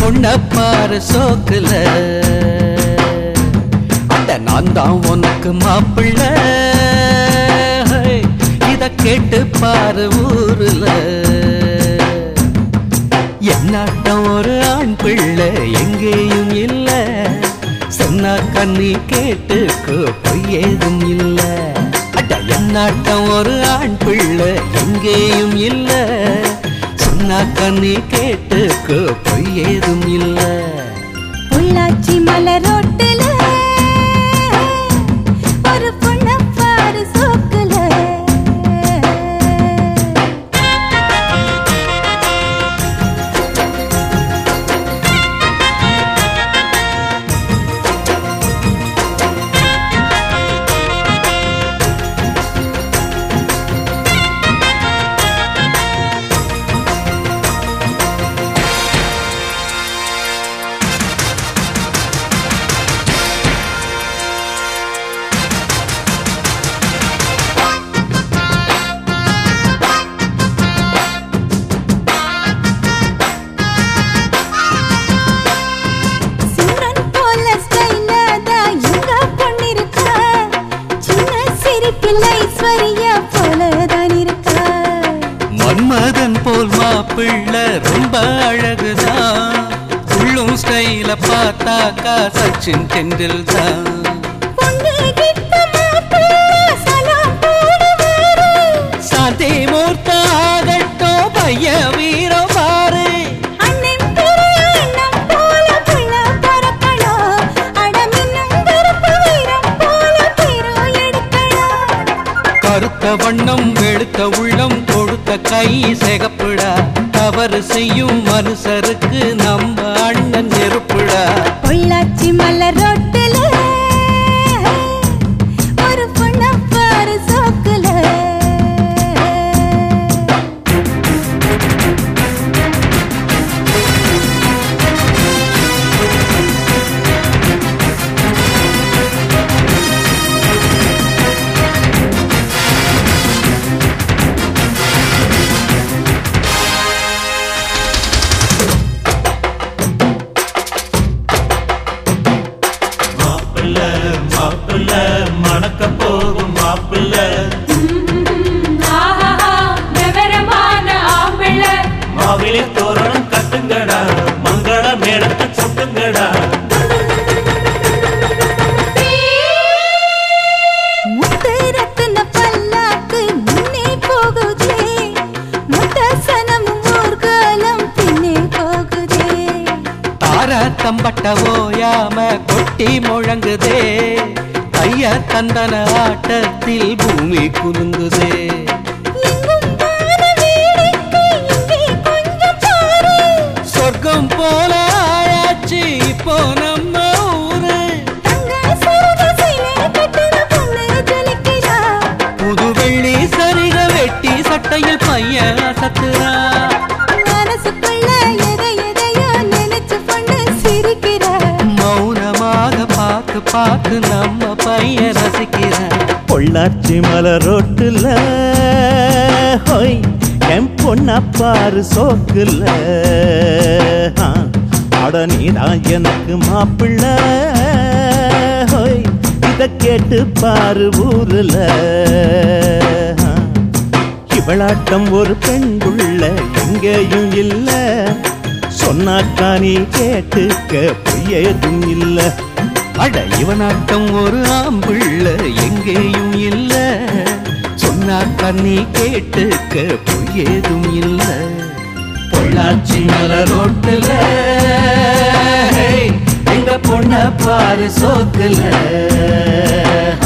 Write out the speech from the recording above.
பொண்ண பாரு சோக்குல அட நான் தான் உனக்கு மாப்பிள்ள இத கேட்டு பாரு ஊருல என்னாட்டம் ஒரு ஆண் பிள்ளை எங்கேயும் இல்ல சொன்னா கண்ணி கேட்டுக்கோ பொய் ஏதும் இல்ல அட என்னாட்டம் ஒரு ஆண் பிள்ளை எங்கேயும் இல்ல சொன்னா கண்ணி கேட்டுக்கோ பொய் ஏதும் இல்ல பொள்ளாச்சி மலரோட்டுல ஒரு பொண்ண பாரு சோக்குல மன்மதன் போல் மாப்பிள்ளை ரொம்ப அழகுதான் உள்ளும் ஸ்டைல பார்த்தாக்கா சச்சின் டெண்டுல்கர் சாந்தே மூர்த்த ஆகட்டோ பைய வீரம் பாரு கருத்த வண்ணம் வெளுத்த உள்ளம் கொடுத்த கை சிகப்புடா தவறு செய்யும் மனுஷருக்கு நம்ம அண்ணன் நெருப்புடா பொள்ளாச்சி மலரோட்டுல ஒரு பொண்ண பாரு சோக்குல மாப்பிள்ள மணக்க போகும் மாப்பிள்ள மாவிலே தோரணம் கட்டுங்கடா மங்கள மேடத்தை சுட்டுங்கடா முத்தரத்தின பல்லாக்கு முன்னே போகுதே முத்தசனம் ஊர்காலம் பின்னே போகுதே தார தம்பட்ட ஓயாம கொட்டி முழங்குதே கைய தந்தன ஆட்டத்தில் பூமி குலுங்குதே சொர்க்கம் போல ஆயாச்சு இப்போ நம்ம ஊரு புது வெள்ளி சரிக வெட்டி சட்டையில் பையன் அசத்துறா மௌனமாக பார்த்து பார்த்து நம்ம பையன் ரசிக்கிற பொள்ளாச்சி மலரோட்டுல ஹோய் என் பொண்ண பாரு சோக்குல அட நீதான் எனக்கு மாப்பிள்ள ஹோய் இத கேட்டு பாரு ஊருல இவளாட்டம் ஒரு பெண் புள்ள எங்கேயும் இல்ல சொன்னாக்கா நீ கேட்டுக்க பொய்யேதும் இல்ல அட இவனாட்டம் ஒரு ஆம்பிள்ள எங்கேயும் இல்ல சொன்னாக்கா நீ கேட்டுக்க பொய்யேதும் இல்ல பொள்ளாச்சி மலரோட்டுல எங்க பொண்ண பாரு சோக்குல